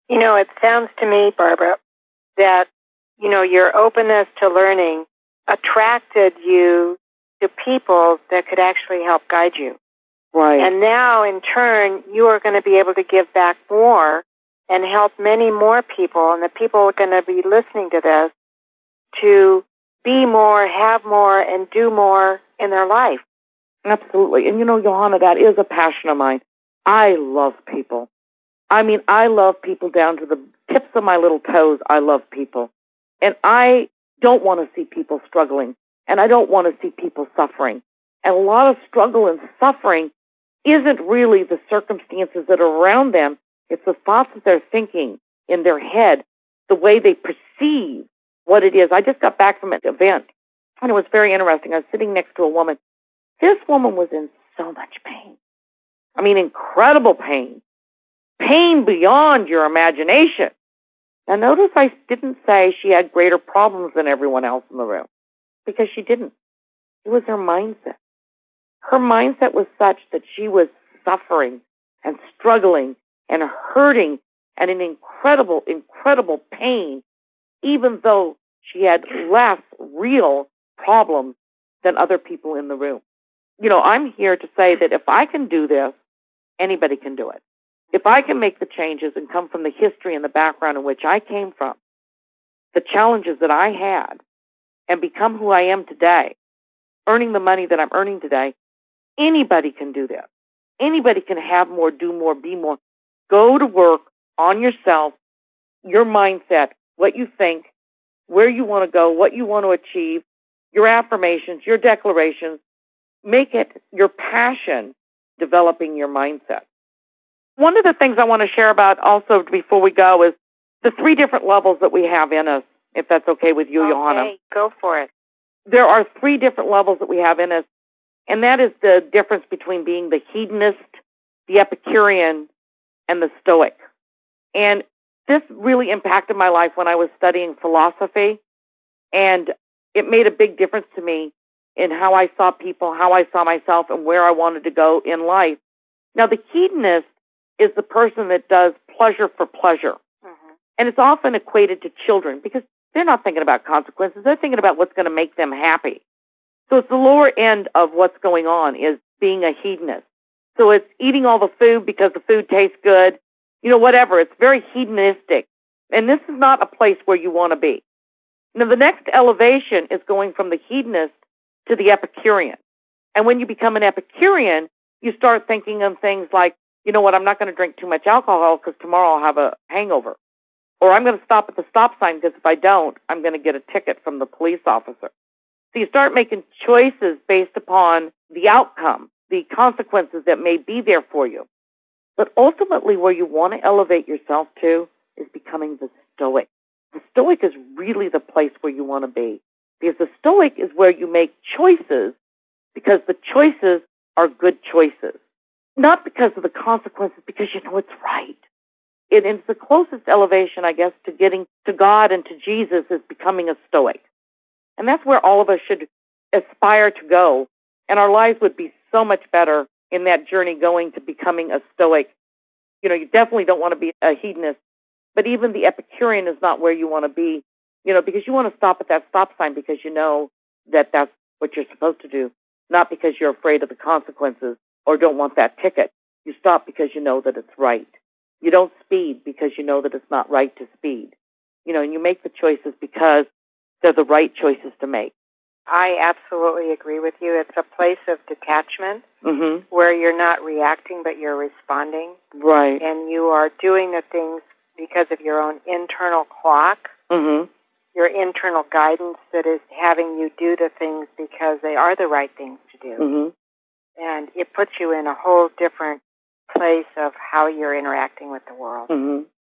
It sounds to me, Barbara, that, your openness to learning attracted you to people that could actually help guide you. Right. And now, in turn, you are going to be able to give back more and help many more people, and the people are going to be listening to this to be more, have more, and do more in their life. Absolutely. And Johanna, that is a passion of mine. I love people. I mean, I love people down to the tips of my little toes. I love people. And I don't want to see people struggling. And I don't want to see people suffering. And a lot of struggle and suffering isn't really the circumstances that are around them. It's the thoughts that they're thinking in their head, the way they perceive what it is. I just got back from an event, and it was very interesting. I was sitting next to a woman. This woman was in so much pain. I mean, incredible pain. Pain beyond your imagination. Now, notice I didn't say she had greater problems than everyone else in the room, because she didn't. It was her mindset. Her mindset was such that she was suffering and struggling and hurting and in incredible, incredible pain, even though she had less real problems than other people in the room. I'm here to say that if I can do this, anybody can do it. If I can make the changes and come from the history and the background in which I came from, the challenges that I had, and become who I am today, earning the money that I'm earning today, anybody can do this. Anybody can have more, do more, be more. Go to work on yourself, your mindset, what you think, where you want to go, what you want to achieve, your affirmations, your declarations. Make it your passion, developing your mindset. One of the things I want to share about also before we go is the 3 different levels that we have in us, if that's okay with you, Johanna. Okay, go for it. There are 3 different levels that we have in us, and that is the difference between being the hedonist, the Epicurean, and the Stoic. And this really impacted my life when I was studying philosophy, and it made a big difference to me in how I saw people, how I saw myself, and where I wanted to go in life. Now, the hedonist is the person that does pleasure for pleasure. Mm-hmm. And it's often equated to children because they're not thinking about consequences. They're thinking about what's going to make them happy. So it's the lower end of what's going on is being a hedonist. So it's eating all the food because the food tastes good, whatever. It's very hedonistic. And this is not a place where you want to be. Now, the next elevation is going from the hedonist to the Epicurean. And when you become an Epicurean, you start thinking of things like, I'm not going to drink too much alcohol because tomorrow I'll have a hangover. Or I'm going to stop at the stop sign because if I don't, I'm going to get a ticket from the police officer. So you start making choices based upon the outcome, the consequences that may be there for you. But ultimately, where you want to elevate yourself to is becoming the Stoic. The Stoic is really the place where you want to be. Because the Stoic is where you make choices because the choices are good choices. Not because of the consequences, because you know it's right. It's the closest elevation, I guess, to getting to God and to Jesus is becoming a Stoic. And that's where all of us should aspire to go. And our lives would be so much better in that journey going to becoming a Stoic. You definitely don't want to be a hedonist. But even the Epicurean is not where you want to be, because you want to stop at that stop sign because you know that that's what you're supposed to do, not because you're afraid of the consequences or don't want that ticket. You stop because you know that it's right. You don't speed because you know that it's not right to speed. And you make the choices because they're the right choices to make. I absolutely agree with you. It's a place of detachment mm-hmm. where you're not reacting, but you're responding. Right. And you are doing the things because of your own internal clock, mm-hmm. your internal guidance that is having you do the things because they are the right things to do. Mm-hmm. And it puts you in a whole different place of how you're interacting with the world. Mm-hmm.